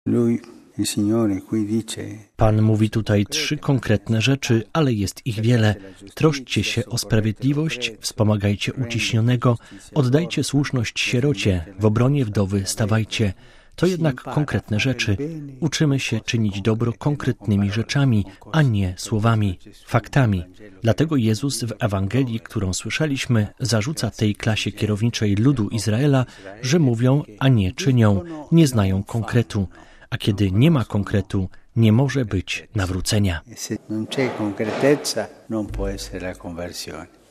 Pan mówi tutaj 3 konkretne rzeczy, ale jest ich wiele. Troszczcie się o sprawiedliwość, wspomagajcie uciśnionego, oddajcie słuszność sierocie, w obronie wdowy stawajcie. To jednak konkretne rzeczy. Uczymy się czynić dobro konkretnymi rzeczami, a nie słowami, faktami. Dlatego Jezus w Ewangelii, którą słyszeliśmy, zarzuca tej klasie kierowniczej ludu Izraela, że mówią, a nie czynią, nie znają konkretu. A kiedy nie ma konkretu, nie może być nawrócenia.